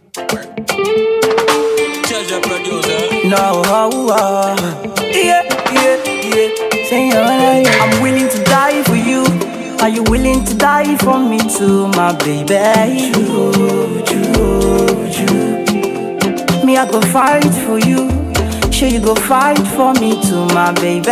Treasure producer. No, yeah. Say I'm willing to die for you. Are you willing to die for me too, my baby? Me, I go fight for you. Sure, you go fight for me too, my baby.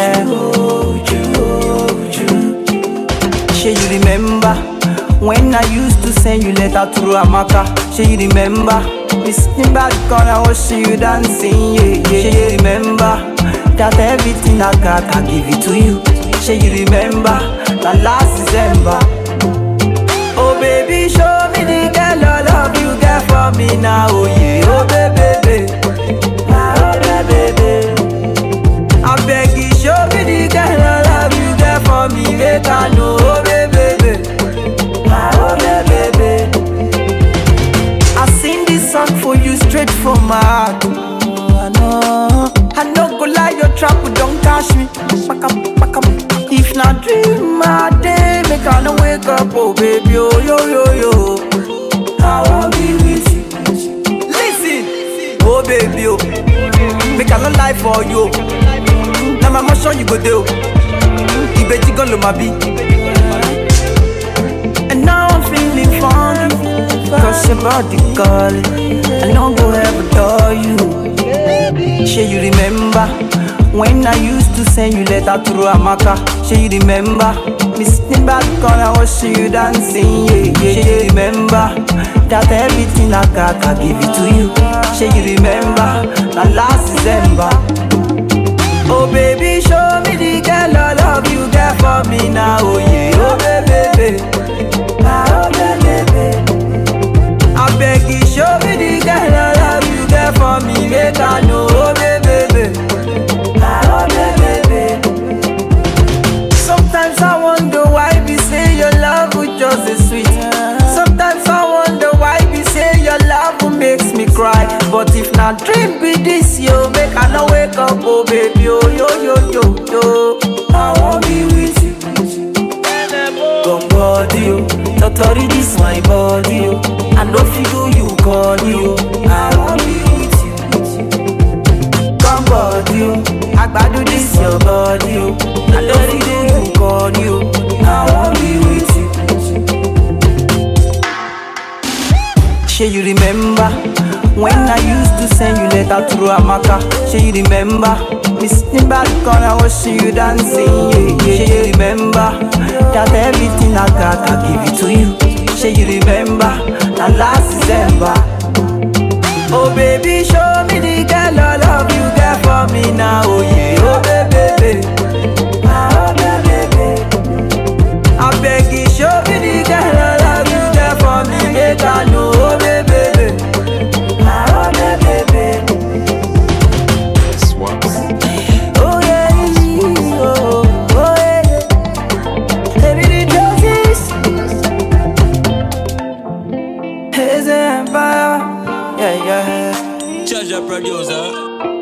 Sure, you remember when I used to send you letter through Amaka? Sure, you remember me sitting by the corner watching you dancing, yeah. Sure, you remember that everything I got, I give it to you. Sure, you remember that last December. Oh baby, show me the girl I love you get for me now, oh yeah. Oh baby, oh baby, I beg you, show me the girl I love you get for me, make I know, oh baby, oh baby. I sing this song for you straight from my heart. I know go lie, your trap don't catch me. Back up. If not dream my day, make I no wake up, oh baby, oh yo. I won't be with you. Listen, oh baby, oh, make I no lie for you. Now my motion you go do. You bet you gonna my beat. And now I'm feeling funny, cause your body calling. I don't go ever adore you. Sure you remember when I used to send you letter through Amaka? Sure you remember me sitting back corner watching you dancing, yeah. Sure you remember that everything I got, I give it to you. Sure you remember that last December. Oh baby, show me the girl I love you get for me now, oh yeah. Oh baby, oh baby, I beg you, show me the girl I love you get for me, make I know, oh baby. Sometimes I wonder why we say your love will just is sweet. Sometimes I wonder why we say your love will makes me cry. But if not dream be this, yo, make I not wake up, oh baby, yo. I won't be with you. Come body, yo. Totally this my body, yo. I know figure you call you. I won't be with you. Come body, yo. I gotta do this your body, yo. I know figure you call you. I won't be with you. Sure you remember when I used to send you letter through Amaka? Sure you remember me sitting back corner watching you dancing, yeah. Sure you remember that everything I got, I give it to you. Sure you remember that last December. Oh baby, show me the girl I love you get for me now, oh yeah. Oh baby, oh baby, I beg you, show me the girl I love you get for me, make I know, oh baby, oh baby. Oh yeah, oh yeah. Baby, the justice is an empire, yeah. Treasure producer.